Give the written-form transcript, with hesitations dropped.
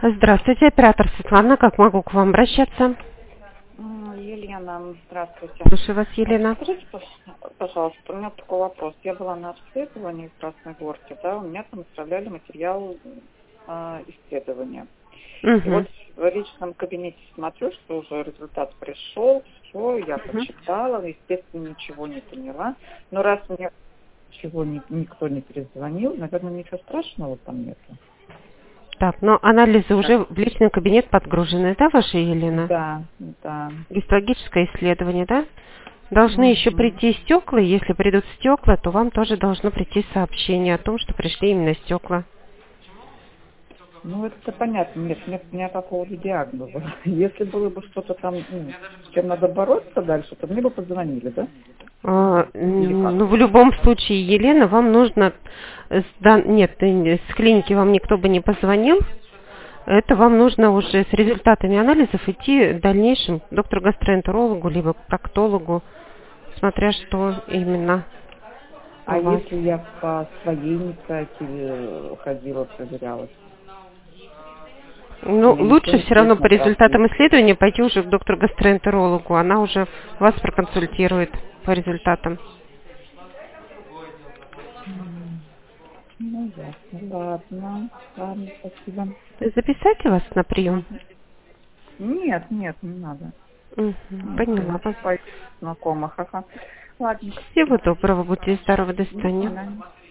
Здравствуйте, оператор Светлана. Как могу к вам обращаться? Елена, здравствуйте. Слушаю вас, Елена. Скажите, пожалуйста, у меня такой вопрос. Я была на обследовании в Красной Горке, да, у меня там отправляли материал исследования. И вот в личном кабинете смотрю, что уже результат пришел, все, я почитала, естественно, ничего не поняла. Но раз мне никто не перезвонил, наверное, ничего страшного там нету. Так, но анализы уже в личный кабинет подгружены, да, ваша Елена? Да. Гистологическое исследование, да? Должны еще прийти стекла, и если придут стекла, то вам тоже должно прийти сообщение о том, что пришли именно стекла. Ну, это понятно. Нет по поводу диагноза. Если было бы что-то там, с чем надо бороться дальше, то мне бы позвонили, да? Ну, в любом случае, Елена, вам нужно... Нет, с клиники вам никто бы не позвонил. Это вам нужно уже с результатами анализов идти в дальнейшем к доктору-гастроэнтерологу, либо к проктологу, смотря что именно А у вас. если я по своей инициативе ходила, проверялась? Ну, Мне никто лучше не все равно по интересно результатам исследования пойти уже к доктору-гастроэнтерологу. Она уже вас проконсультирует по результатам. Ну, ясно. Ладно, спасибо. Записать вас на прием? Нет, не надо. Поняла вас. Знакомых, ага. Ладно. Всего доброго, будьте здоровы, до До свидания. свидания.